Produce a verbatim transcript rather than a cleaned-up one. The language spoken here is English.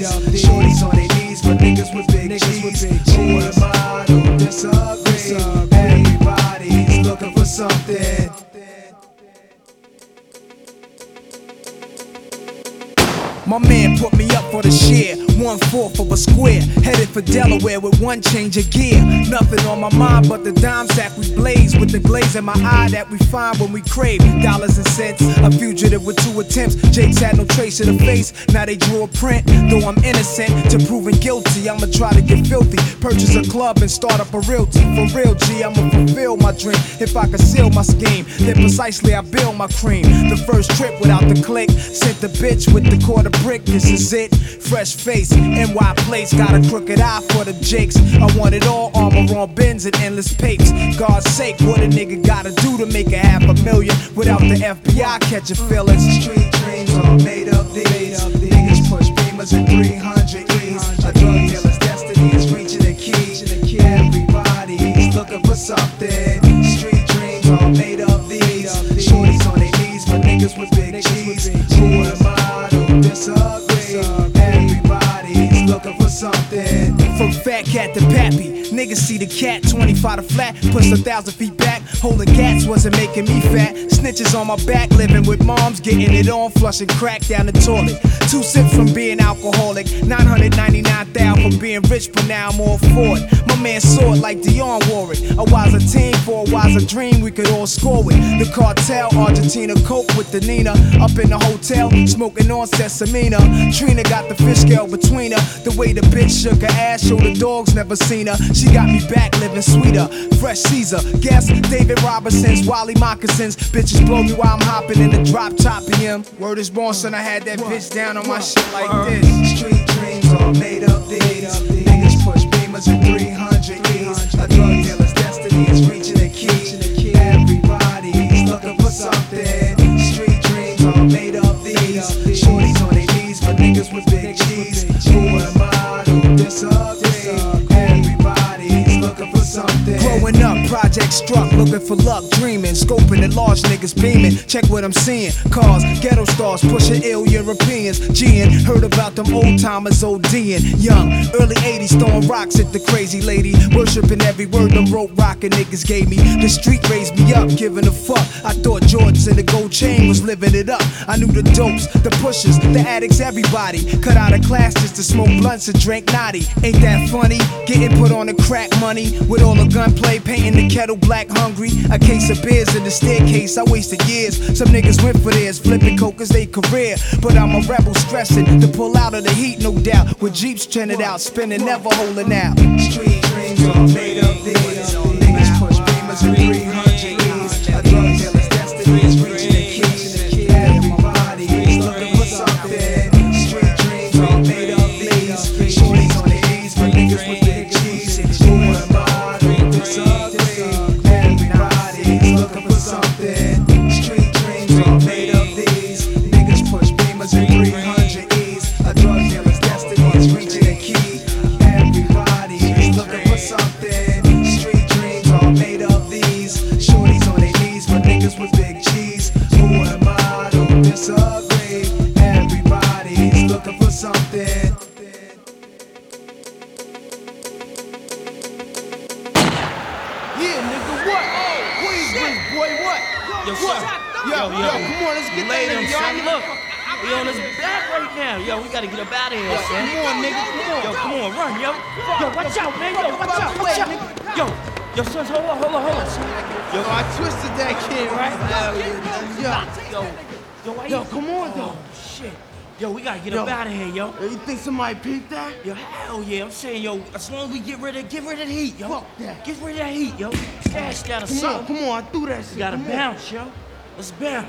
Shorties on their knees, but niggas with big cheese. Who am I to disagree? Everybody's looking for something. My man put me up for the share, one fourth of a square, headed for Delaware with one change of gear. Nothing on my mind but the dime sack we blaze, with the glaze in my eye that we find when we crave dollars and cents. A fugitive with two attempts, Jake's had no trace of the face, now they drew a print. Though I'm innocent to proving guilty, I'ma try to get filthy, purchase a club and start up a realty. For real G, I'ma fulfill my dream. If I conceal my scheme, then precisely I build my cream. The first trip without the click, sent the bitch with the quarter brick, this is it. Fresh face, N Y place, got a crooked eye for the jakes. I want it all, armor on bins and endless papes. God's sake, what a nigga gotta do to make a half a million without the F B I catching feelings? Street dreams are made up these. Niggas push beamers at three hundred E's. A drug dealer's destiny is reaching a key. Everybody's looking for something. Street dreams are made up these. Shorties on their knees, but niggas with big cheese. Who am I to disagree? Everybody's looking for something. From fat cat to pappy, niggas see the cat, twenty-five to flat, push a thousand feet back. Holding cats wasn't making me fat. Snitches on my back, living with moms, getting it on, flushing crack down the toilet. Two sips from being alcoholic, nine hundred ninety-nine thousand from being rich, but now I'm all for it. My man saw it like Dionne wore it. A wiser team for a wiser dream, we could all score with. The cartel, Argentina, coke with the Nina. Up in the hotel, smoking on Sesamina. Trina got the fish scale between her. The way the bitch shook her ass, showed the dogs never seen her. She got me back living sweeter. Fresh Caesar, guess David Robinson's, Wally moccasins. Bitches blow me while I'm hopping in the drop top of him. Word is born, son, I had that bitch down on my shit like this. Street dreams are made up these. Niggas push beamers at three hundred E's. A drug dealer's destiny is reaching a key. Everybody's looking for something. Street dreams are made up these. Shorties on their knees, but niggas with big cheese. Who am I to disagree? Everybody's looking for something. Growing up, project struck, looking for luck, dreaming, scoping at large niggas beaming. Check what I'm seeing, cars, ghetto stars, pushing ill Europeans. G'ing, heard about them old timers ODing. Young, early eighties, throwing rocks at the crazy lady, worshiping every word them rope rockin' niggas gave me. The street raised me up, giving a fuck. I thought Jordans and the gold chain was living it up. I knew the dopes, the pushers, the addicts, everybody. Cut out of class just to smoke blunts and drink naughty. Ain't that funny? Getting put on the crack money with all the gunplay, painting the kettle black hungry. A case of beers in the staircase, I wasted years. Some niggas went for theirs, flipping coke as they career. But I'm a rebel stressing to pull out of the heat, no doubt. With Jeeps trending out, spinning, never holding out. Street dreams are made up these. Niggas push beamers at three hundred E's. A drug dealer's destiny is reaching a key. Everybody's looking for something. Street dreams are made up these. Shorties on their knees, but niggas with big cheese. Who am I to disagree? Everybody's looking for something. Street dreams are made up these. Niggas push beamers at three hundred E's. A drug dealer's destiny is reaching a key. Everybody's looking for something. Street dreams are made up these. Shorties on their knees, but niggas with big cheese. Who am I to disagree? Everybody's looking for something. Yeah, nigga, what? Oh, Queensbridge, boy, what? Yo, what? son. Yo, Yo, yo, yo. come on, let's get Lay that them, nigga, son. y'all. Look, we on his back right now. Yo, we gotta get up out of here, Yo, son. come on, nigga, come on. Yo, come on, run, yo. Yo, watch out, man. Yo, watch out, watch out. Yo, yo, sons, hold on, hold on, hold on. Yo, I twisted that kid, right? Yo, Yo, yo, why yo, you- come on, though. Oh, shit. Yo, we gotta get Yo. up out of here, yo. Yo, you think somebody peeped that? Yo, hell yeah, I'm saying, yo, as long as we get rid of, get rid of the heat, yo. Fuck that. Get rid of that heat, yo. Stash that or Come on, something. come on, I threw that shit. We gotta come on. bounce, yo. Let's bounce.